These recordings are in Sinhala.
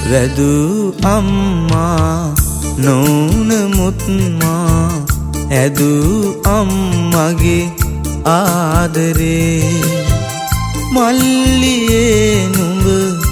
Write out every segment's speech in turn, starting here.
වැදු අම්මා නොනමුත් මා ඇදු අම්මගේ ආදරේ මල්ලියේ නුඹ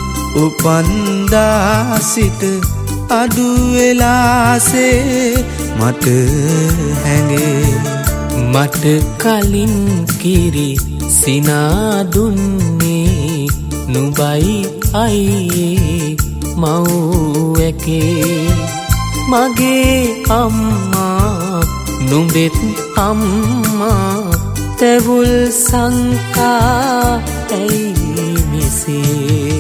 උපන්දා සිට අඩු වෙලාසේ මට හැඟේ මට කලින් කිරි සිනා දුන්නේ නුඹයි අයියේ මව් එකේ මගේ අම්මා නුඹෙත් අම්මා තෙවුල් සංකා ඇයි මෙසේ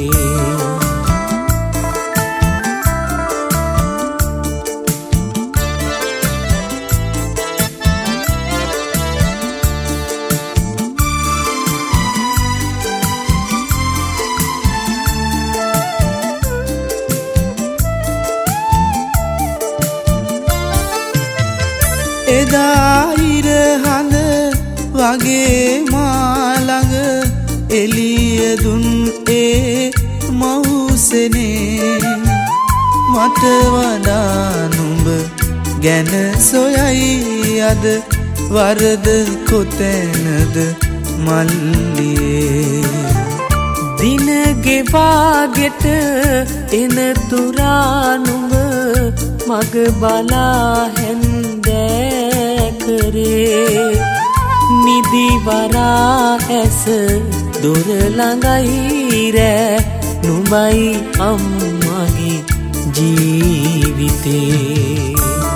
එදා ඉරහඳ වගේ මා ළඟ එළිය දුන් ඒ මවුසනේ මට වඩා නුඹ ගැන සොයයි අද වරද කොතැනද මල්ලියේ දින ගෙවාගෙට එන තුරා නුඹ මග බලා හැන්දෑ කරේ නිදිවරා ඇස දොර ළඟයි රෑ නුඹයි අම්මගේ ජීවිතේ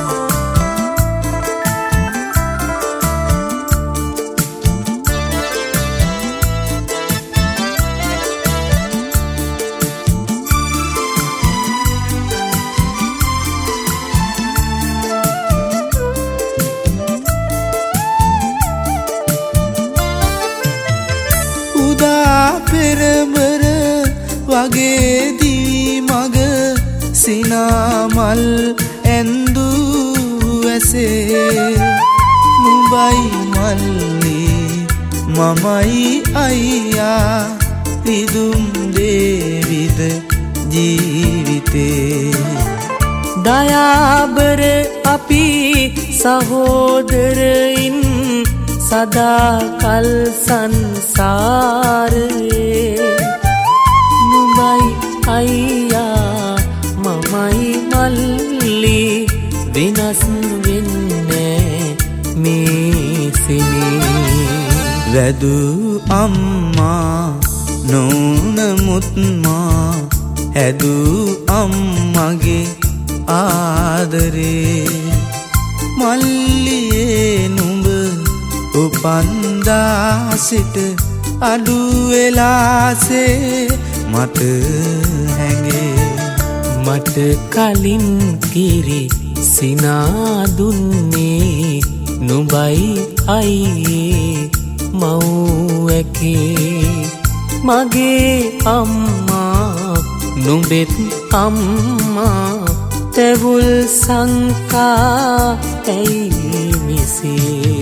පෙරබර වගේ දිවි මග සිනාමල් ඇන්දු ඇසේ නුඹයි මල්ලි මමයි අයියා විදුම් දේවිද ජීවිතේ දයාබර අපි සහෝදරයින් සදාකල් සංසාරේ නුඹයි අයියා මමයි මල්ලි වෙනස් වෙන්නේ මේ සිනේ වැදු අම්මා නොනමුත් මා ඇදු අම්මගේ ආදරේ මල්ලියේ නුඹ උපන්දා සිට අඩු වෙලාසේ මට හැඟේ මට කලින් කිරි සිනා දුන්නේ නුඹයි අයියේ මව් එකේ මගේ අම්මා නුඹෙත් අම්මා තෙවුල් සංකා ඇයි මෙසේ